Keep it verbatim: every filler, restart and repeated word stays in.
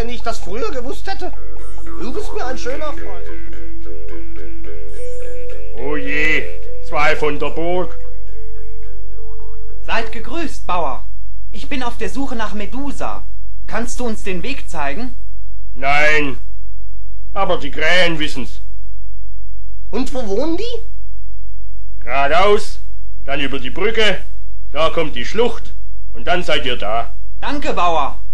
ich das früher gewusst hätte. Du bist mir ein schöner Freund. Oh je, zwei von der Burg. Seid gegrüßt, Bauer. Ich bin auf der Suche nach Medusa. Kannst du uns den Weg zeigen? Nein, aber die Krähen wissen's. Und wo wohnen die? Geradeaus, dann über die Brücke, da kommt die Schlucht und dann seid ihr da. Danke, Bauer.